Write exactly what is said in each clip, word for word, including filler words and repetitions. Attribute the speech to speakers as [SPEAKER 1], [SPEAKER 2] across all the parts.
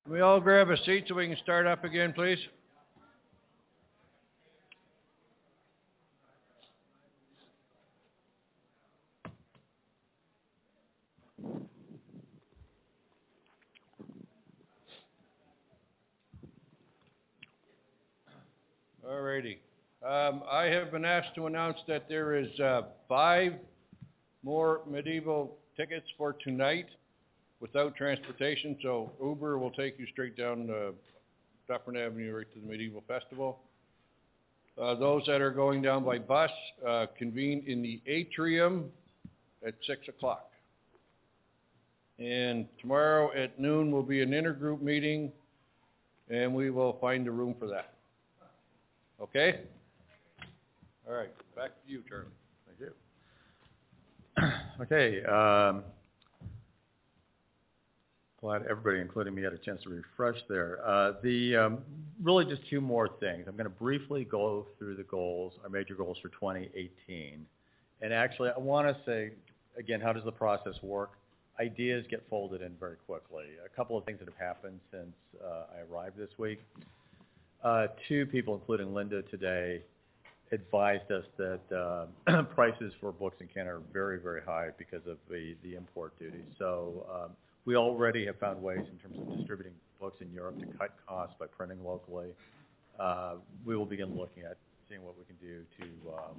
[SPEAKER 1] Can we all grab a seat so we can start up again, please? All righty. Um, I have been asked to announce that there is uh, five more medieval tickets for tonight without transportation, so Uber will take you straight down uh, Dufferin Avenue right to the Medieval Festival. Uh, those that are going down by bus uh, convene in the atrium at six o'clock. And tomorrow at noon will be an intergroup meeting, and we will find a room for that. Okay? All right, back to you, Charlie.
[SPEAKER 2] Thank you. Okay. Um, glad everybody, including me, had a chance to refresh there. Uh, the um, really just two more things. I'm going to briefly go through the goals, our major goals for twenty eighteen. And actually, I want to say, again, how does the process work? Ideas get folded in very quickly. A couple of things that have happened since uh, I arrived this week. Uh, two people, including Linda today, advised us that uh, prices for books in Canada are very, very high because of the, the import duties. So um, we already have found ways in terms of distributing books in Europe to cut costs by printing locally. Uh, we will begin looking at seeing what we can do to um,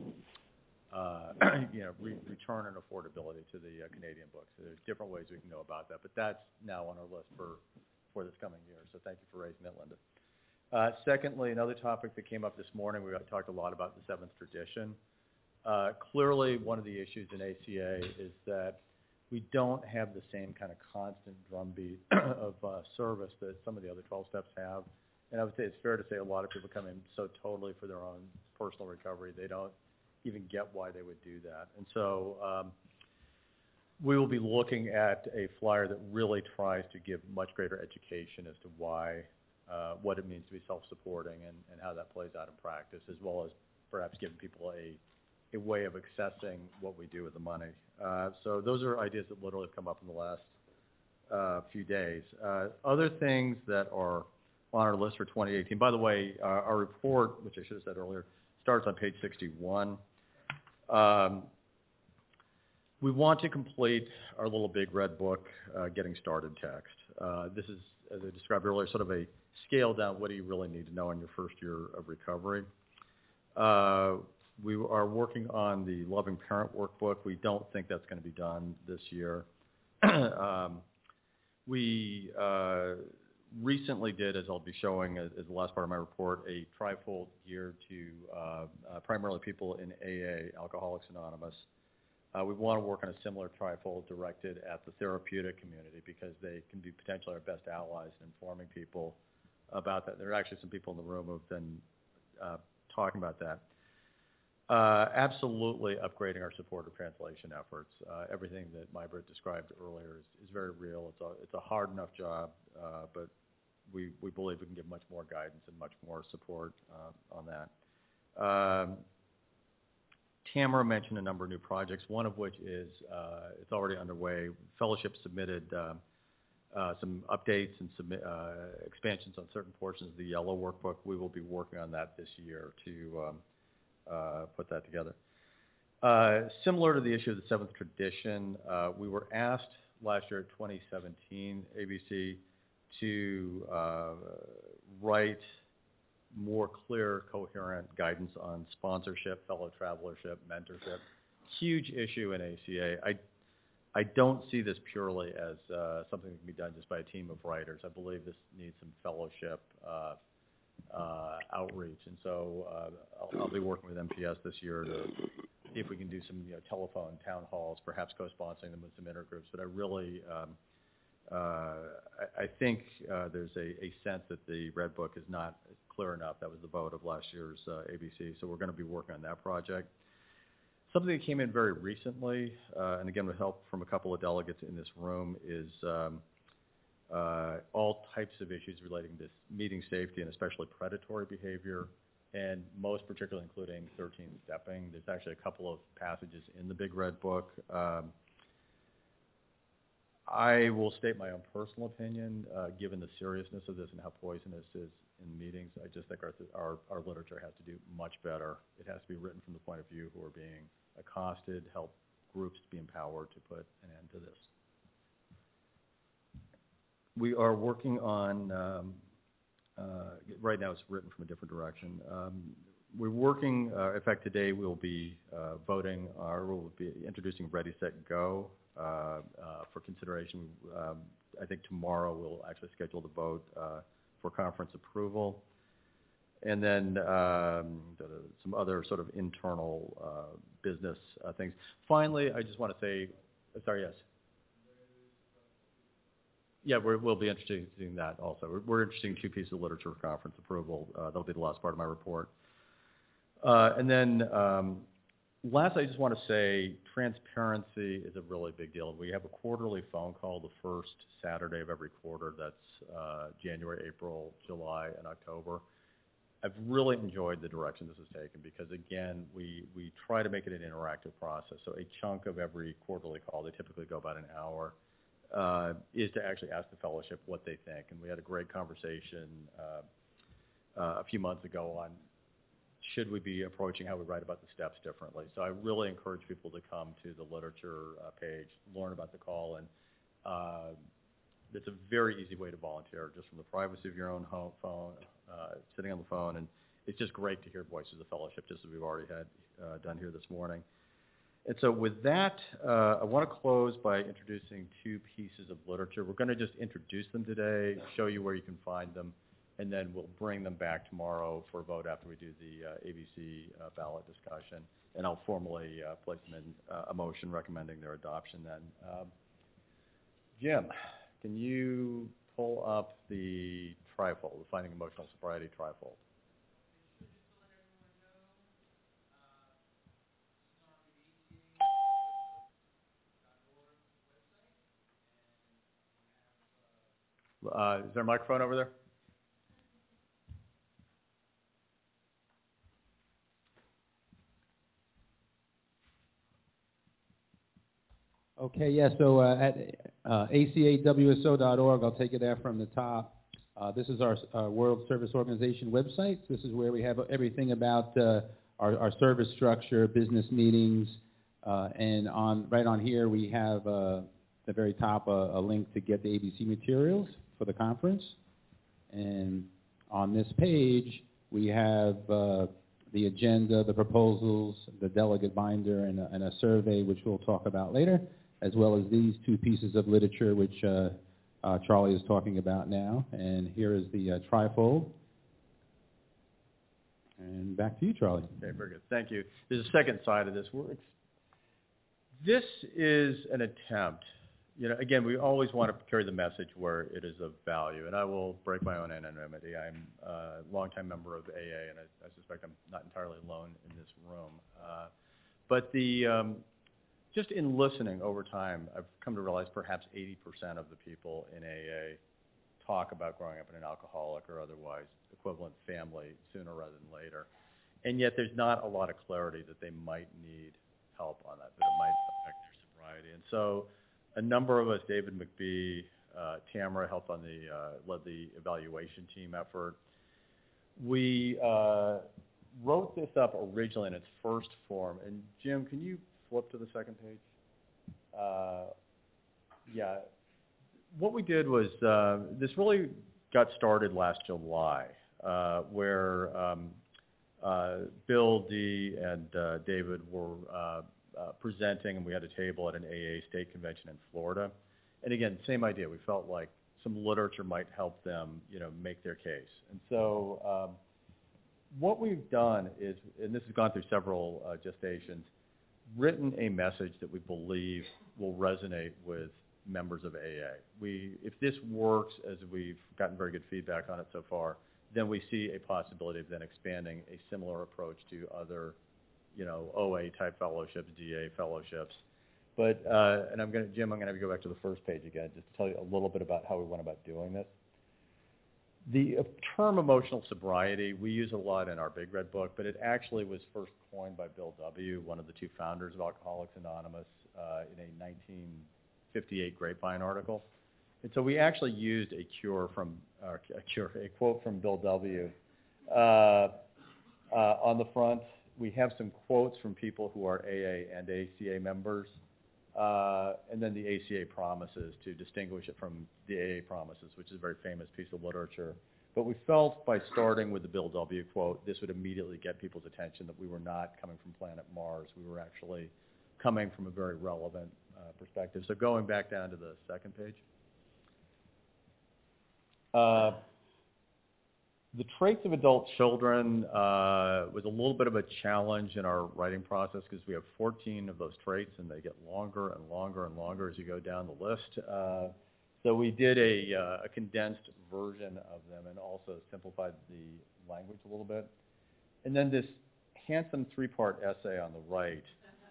[SPEAKER 2] uh, you know, re- return and affordability to the uh, Canadian books. So there's different ways we can go about that, but that's now on our list for, for this coming year. So thank you for raising it, Linda. Uh, secondly, another topic that came up this morning, we talked a lot about the seventh tradition. Uh, clearly, one of the issues in A C A is that we don't have the same kind of constant drumbeat of uh, service that some of the other twelve steps have. And I would say it's fair to say a lot of people come in so totally for their own personal recovery, they don't even get why they would do that. And so um, we will be looking at a flyer that really tries to give much greater education as to why Uh, what it means to be self-supporting and, and how that plays out in practice, as well as perhaps giving people a, a way of accessing what we do with the money. Uh, so those are ideas that literally have come up in the last uh, few days. Uh, other things that are on our list for twenty eighteen, by the way, uh, our report, which I should have said earlier, starts on page sixty-one. Um, we want to complete our little big red book, uh, Getting Started text. Uh, this is, as I described earlier, sort of a scale down what do you really need to know in your first year of recovery. Uh, we are working on the Loving Parent workbook. We don't think that's going to be done this year. um, we uh, recently did, as I'll be showing as, as the last part of my report, a trifold geared to uh, uh, primarily people in A A, Alcoholics Anonymous. Uh, we want to work on a similar trifold directed at the therapeutic community because they can be potentially our best allies in informing people about that. There are actually some people in the room who have been uh, talking about that. Uh, absolutely upgrading our supportive translation efforts. Uh, everything that Mybrit described earlier is, is very real. It's a, it's a hard enough job, uh, but we, we believe we can give much more guidance and much more support uh, on that. Um, Tamara mentioned a number of new projects, one of which is uh, it's already underway. Fellowship submitted uh, uh, some updates and submit, uh, expansions on certain portions of the yellow workbook. We will be working on that this year to um, uh, put that together. Uh, similar to the issue of the seventh tradition, uh, we were asked last year, twenty seventeen, A B C, to uh, write more clear, coherent guidance on sponsorship, fellow travelership, mentorship. Huge issue in A C A. I, I don't see this purely as uh, something that can be done just by a team of writers. I believe this needs some fellowship uh, uh, outreach. And so uh, I'll, I'll be working with M P S this year to see if we can do some you know, telephone town halls, perhaps co-sponsoring them with some intergroups. But I really, um, uh, I, I think uh, there's a, a sense that the Red Book is not clear enough. That was the vote of last year's uh, A B C. So we're going to be working on that project. Something that came in very recently, uh, and again with help from a couple of delegates in this room, is um, uh, all types of issues relating to meeting safety and especially predatory behavior, and most particularly including thirteen stepping. There's actually a couple of passages in the Big Red Book. Um, I will state my own personal opinion, uh, given the seriousness of this and how poisonous it is in meetings. I just think our, our, our literature has to do much better. It has to be written from the point of view who are being accosted, help groups to be empowered to put an end to this. We are working on, um, uh, right now it's written from a different direction. Um, we're working, uh, in fact today we'll be uh, voting, or we'll be introducing Ready, Set, Go uh, uh, for consideration. Um, I think tomorrow we'll actually schedule the vote uh, for conference approval. And then um, some other sort of internal uh, business uh, things. Finally, I just want to say, uh, sorry, yes? Yeah, we're, we'll be interested in that also. We're, we're interested in two pieces of literature for conference approval. Uh, that'll be the last part of my report. Uh, and then um, last, I just want to say transparency is a really big deal. We have a quarterly phone call the first Saturday of every quarter. That's uh, January, April, July, and October. I've really enjoyed the direction this has taken because, again, we, we try to make it an interactive process. So a chunk of every quarterly call, they typically go about an hour, uh, is to actually ask the fellowship what they think. And we had a great conversation uh, uh, a few months ago on should we be approaching how we write about the steps differently. So I really encourage people to come to the literature uh, page, learn about the call, and uh, it's a very easy way to volunteer just from the privacy of your own home phone, uh, sitting on the phone, and it's just great to hear voices of fellowship, just as we've already had uh, done here this morning. And so with that, uh, I want to close by introducing two pieces of literature. We're going to just introduce them today, show you where you can find them, and then we'll bring them back tomorrow for a vote after we do the uh, A B C uh, ballot discussion, and I'll formally uh, place them in uh, a motion recommending their adoption then. Um, Jim, can you pull up the trifold, the Finding Emotional Sobriety trifold? Uh, is there a microphone over there?
[SPEAKER 3] Okay, yeah, so uh, at uh, A C A W S O dot org, I'll take it there from the top. Uh, this is our uh, World Service Organization website. This is where we have everything about uh, our, our service structure, business meetings, uh, and on right on here we have uh, at the very top a, a link to get the A B C materials for the conference. And on this page we have uh, the agenda, the proposals, the delegate binder, and a, and a survey, which we'll talk about later, as well as these two pieces of literature, which uh, uh, Charlie is talking about now. And here is the uh, trifold. And back to you, Charlie.
[SPEAKER 2] Okay, very good. Thank you. There's a second side of this. We're ex- this is an attempt. You know, again, we always want to carry the message where it is of value, and I will break my own anonymity. I'm a longtime member of A A, and I, I suspect I'm not entirely alone in this room. Uh, but the um, just in listening over time, I've come to realize perhaps eighty percent of the people in A A talk about growing up in an alcoholic or otherwise equivalent family sooner rather than later, and yet there's not a lot of clarity that they might need help on that, that it might affect their sobriety, and so. A number of us, David McBee, uh, Tamara helped on the, uh, led the evaluation team effort. We uh, wrote this up originally in its first form. And Jim, can you flip to the second page? Uh, yeah. What we did was, uh, this really got started last July, uh, where um, uh, Bill, Dee, and uh, David were uh, Uh, presenting, and we had a table at an A A state convention in Florida. And again, same idea. We felt like some literature might help them, you know, make their case. And so um, what we've done is, and this has gone through several uh, gestations, written a message that we believe will resonate with members of A A. We, if this works, as we've gotten very good feedback on it so far, then we see a possibility of then expanding a similar approach to other you know, O A type fellowships, D A fellowships. But, uh, and I'm going to, Jim, I'm going to have you go back to the first page again, just to tell you a little bit about how we went about doing this. The uh, term emotional sobriety, we use a lot in our Big Red Book, but it actually was first coined by Bill W., one of the two founders of Alcoholics Anonymous, uh, in a nineteen fifty-eight Grapevine article. And so we actually used a cure from, uh, a cure, a quote from Bill W. Uh, uh, on the front. We have some quotes from people who are A A and A C A members, uh, and then the A C A promises to distinguish it from the A A promises, which is a very famous piece of literature. But we felt by starting with the Bill W. quote, this would immediately get people's attention that we were not coming from planet Mars. We were actually coming from a very relevant uh, perspective. So going back down to the second page. Uh, the traits of adult children uh, was a little bit of a challenge in our writing process because we have fourteen of those traits and they get longer and longer and longer as you go down the list. Uh, so we did a, uh, a condensed version of them and also simplified the language a little bit. And then this handsome three-part essay on the right,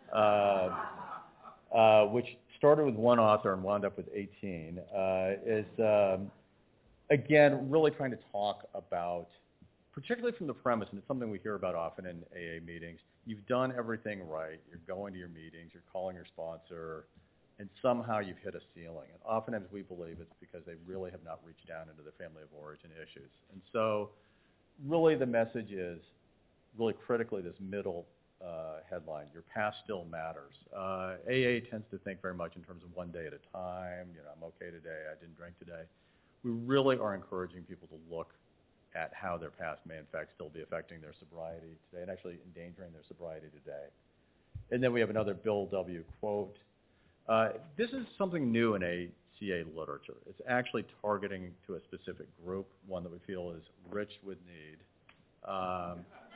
[SPEAKER 2] uh, uh, which started with one author and wound up with eighteen, uh, is um, again, really trying to talk about, particularly from the premise, and it's something we hear about often in A A meetings, you've done everything right, you're going to your meetings, you're calling your sponsor, and somehow you've hit a ceiling. And oftentimes we believe it's because they really have not reached down into the family of origin issues. And so really the message is, really critically, this middle uh, headline, your past still matters. Uh, A A tends to think very much in terms of one day at a time, you know, I'm okay today, I didn't drink today. We really are encouraging people to look at how their past may in fact still be affecting their sobriety today and actually endangering their sobriety today. And then we have another Bill W. quote. Uh, this is something new in A C A literature. It's actually targeting to a specific group, one that we feel is rich with need. Um,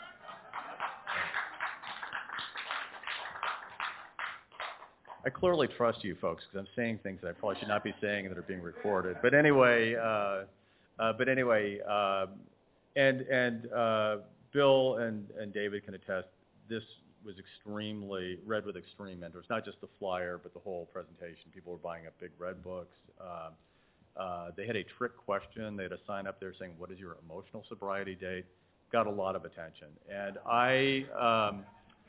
[SPEAKER 2] I clearly trust you folks because I'm saying things that I probably should not be saying that are being recorded. But anyway, uh, uh, but anyway, uh, and and uh, Bill and, and David can attest. This was extremely read with extreme interest. Not just the flyer, but the whole presentation. People were buying up big red books. Uh, uh, they had a trick question. They had a sign up there saying, "What is your emotional sobriety date?" Got a lot of attention, and I. Um,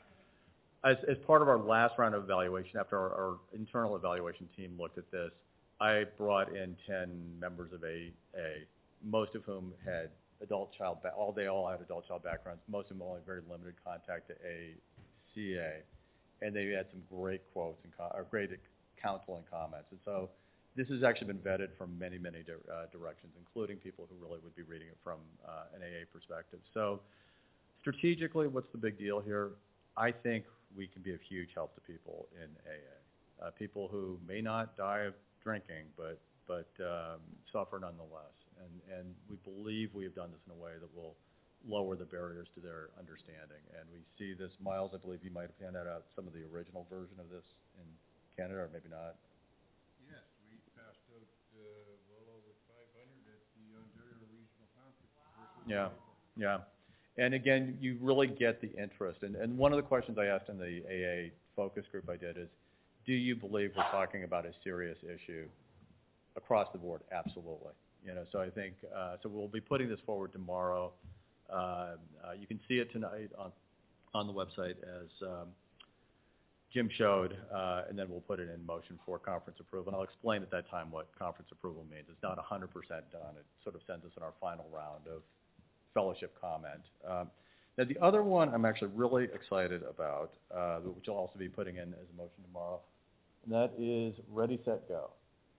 [SPEAKER 2] As, as part of our last round of evaluation, after our, our internal evaluation team looked at this, I brought in ten members of A A, most of whom had adult-child, ba- all they all had adult-child backgrounds, most of them only very limited contact to A C A, and they had some great quotes and co- or great counsel and comments. And so this has actually been vetted from many, many di- uh, directions, including people who really would be reading it from uh, an A A perspective. So strategically, what's the big deal here? I think we can be of huge help to people in A A, uh, people who may not die of drinking, but but um, suffer nonetheless. And and we believe we have done this in a way that will lower the barriers to their understanding. And we see this, Miles, I believe you might have handed out some of the original version of this in Canada, or maybe not.
[SPEAKER 1] Yes, we passed out uh, well over five hundred at the Ontario Regional Conference.
[SPEAKER 2] Yeah, yeah. And again, you really get the interest. And, and one of the questions I asked in the A A focus group I did is, do you believe we're talking about a serious issue across the board? Absolutely. You know, so I think, uh, so we'll be putting this forward tomorrow. Uh, uh, you can see it tonight on, on the website as um, Jim showed, uh, and then we'll put it in motion for conference approval. And I'll explain at that time what conference approval means. It's not one hundred percent done. It sort of sends us in our final round of fellowship comment. Um, now the other one I'm actually really excited about, uh, which I'll also be putting in as a motion tomorrow, and that is Ready, Set, Go.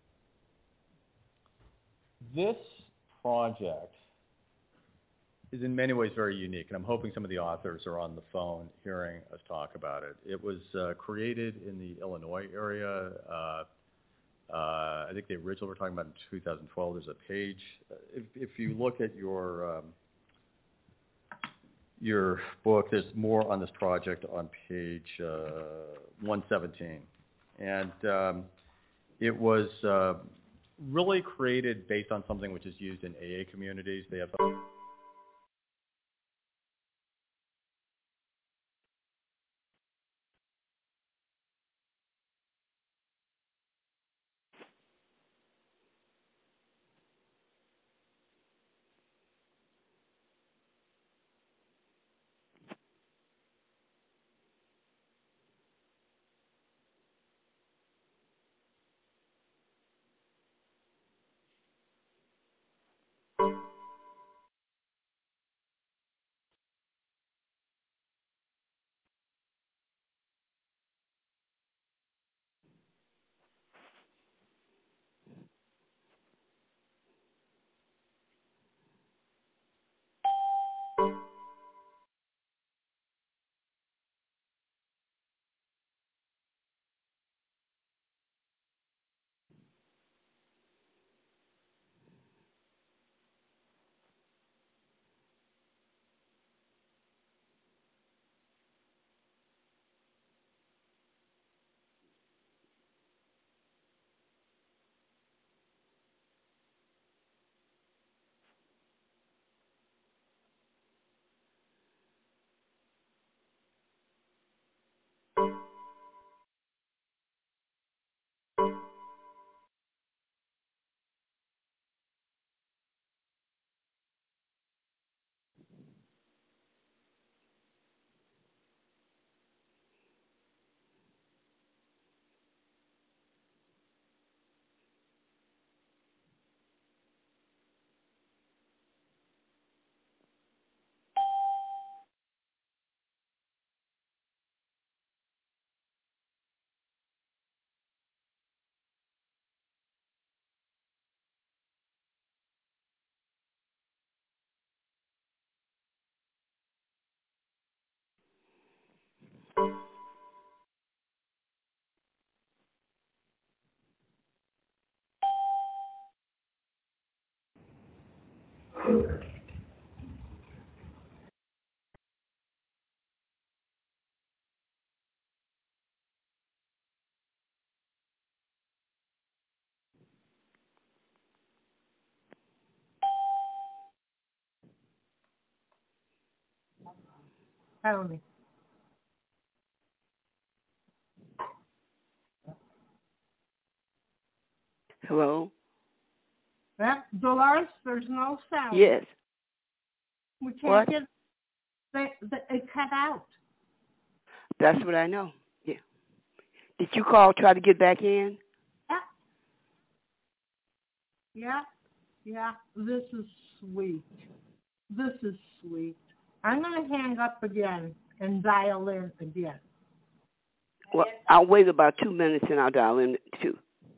[SPEAKER 2] This project is in many ways very unique, and I'm hoping some of the authors are on the phone hearing us talk about it. It was uh, created in the Illinois area. Uh, uh, I think the original we're talking about in two thousand twelve. There's a page. Uh, if, if you look at your um, your book, there's more on this project on page uh, one seventeen. And um, it was uh, really created based on something which is used in A A communities. They have
[SPEAKER 4] Tony.
[SPEAKER 5] Hello?
[SPEAKER 4] That, Dolores, there's no sound.
[SPEAKER 5] Yes.
[SPEAKER 4] We can't
[SPEAKER 5] What?
[SPEAKER 4] get, they, they, it cut out.
[SPEAKER 5] That's what I know. Yeah. Did you call, try to get back in?
[SPEAKER 4] Yeah. Yeah, yeah, this is sweet. This is sweet. I'm going to hang up again and dial in again.
[SPEAKER 5] Well, I'll wait about two minutes and I'll dial in too.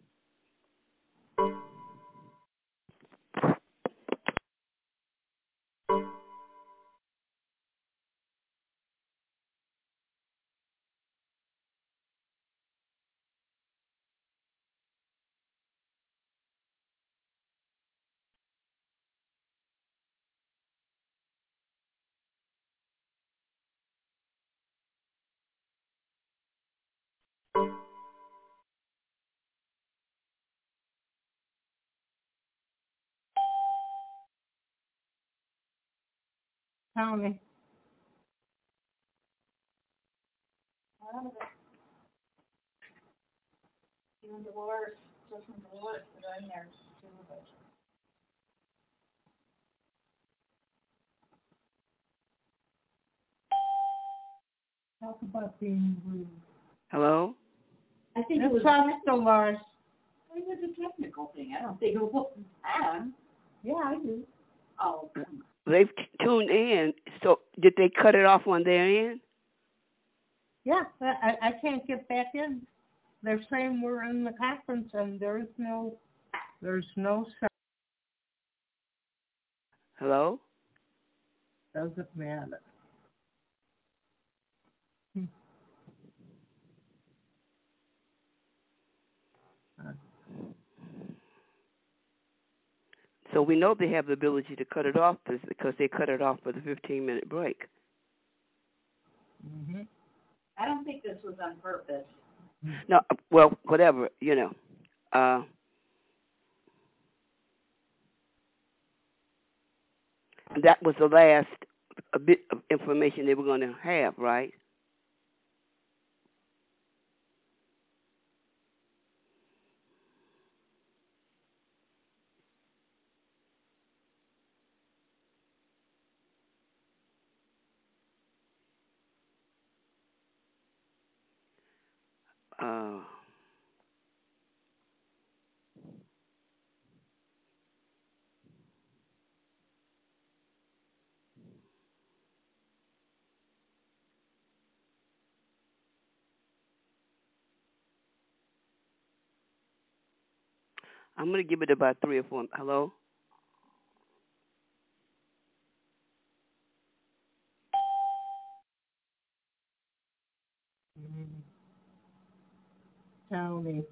[SPEAKER 4] Tony.
[SPEAKER 6] You and Dolores, just from Dolores, that are in there, two of us.
[SPEAKER 4] Talk about being rude.
[SPEAKER 5] Hello?
[SPEAKER 6] I think it was,
[SPEAKER 4] It's us, Dolores.
[SPEAKER 6] it was a technical thing. I don't think it was bad.
[SPEAKER 4] Yeah, I do.
[SPEAKER 6] Oh, come on.
[SPEAKER 5] They've t- tuned in. So did they cut it off on their end?
[SPEAKER 4] Yeah, I, I can't get back in. They're saying we're in the conference and there's no, there's no sound.
[SPEAKER 5] Hello?
[SPEAKER 4] Doesn't matter. Hmm. Uh,
[SPEAKER 5] So we know they have the ability to cut it off because they cut it off for the fifteen minute break.
[SPEAKER 4] mm-hmm.
[SPEAKER 6] I don't think this was on purpose.
[SPEAKER 5] No, well, whatever, you know. Uh, that was the last a bit of information they were going to have, right? Uh, I'm going to give it about three or four. Hello?
[SPEAKER 4] Mm. Tony.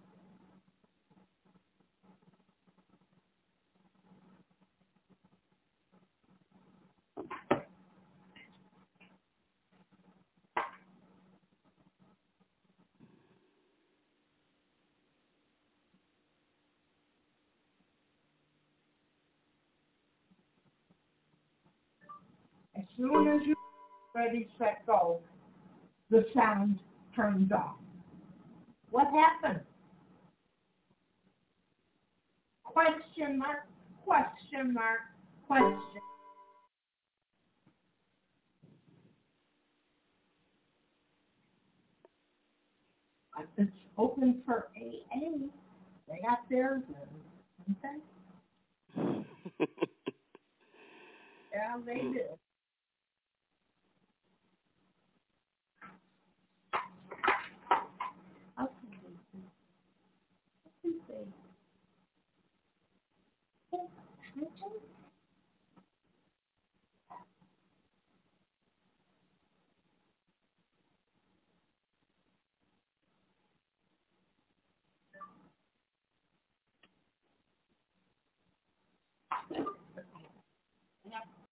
[SPEAKER 4] As soon as you're ready, set, go, the sound turns off. What happened? Question mark, question mark, question. It's open for A A. They got theirs in. Okay? Yeah, they do.